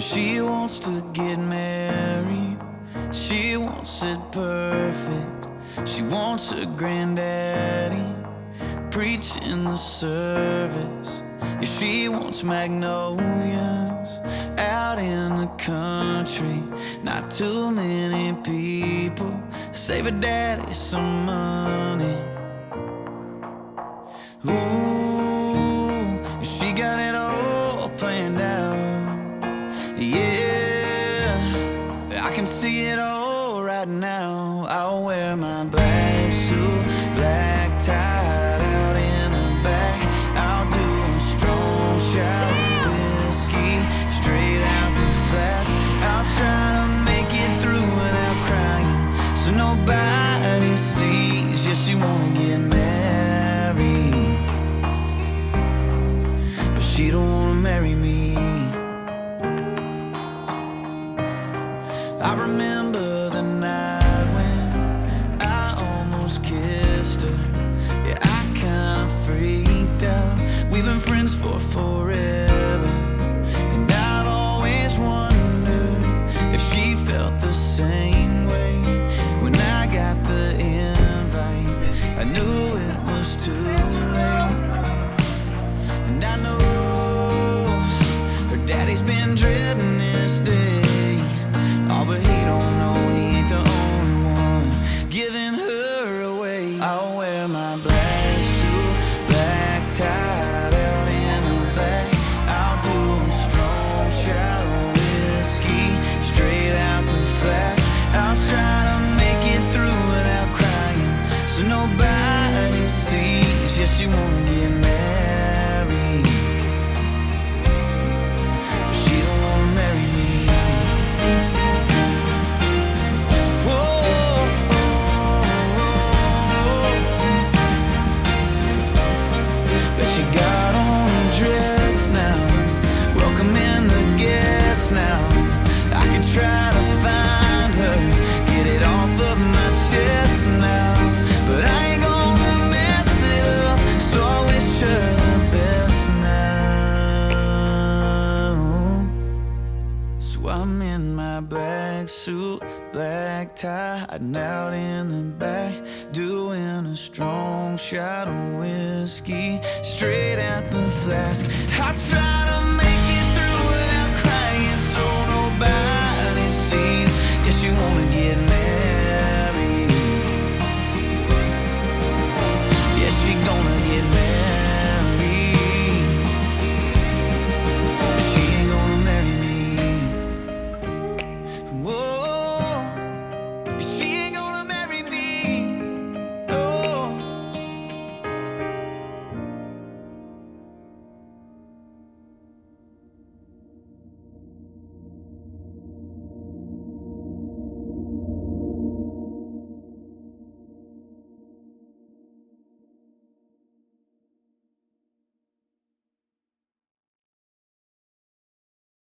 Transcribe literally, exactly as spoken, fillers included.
She wants to get married, she wants it perfect. She wants her granddaddy preaching the service. Yeah, she wants magnolias out in the country. Not too many people save her daddy some money. Ooh, she got it all planned out. Yeah, I can see it all right now. I'll wear my black suit, black tie out in the back. I'll do a strong shot of whiskey straight out the flask. I'll try to make it through without crying, so nobody sees. Yeah, she wanna get married, but she don't wanna marry me. I remember the night when I almost kissed her. Yeah, I kinda freaked out. We've been friends for forever, and I've always wondered if she felt the same way. When I got the invite, I knew it was too late. And I know her daddy's been dreading this day. Oh, but he don't know he ain't the only one giving her away. I'll wear my black suit, black tie out in the back. I'll do a strong shot of whiskey straight out the flask. I'll try to make it through without crying, so nobody sees. Yeah, she wanna get married, but she don't wanna marry me. Now I could try to find her, get it off of my chest now, but I ain't gonna mess it up, so I wish her the best now. So I'm in my black suit, black tie, hiding out in the back, doing a strong shot of whiskey straight out the flask. I try to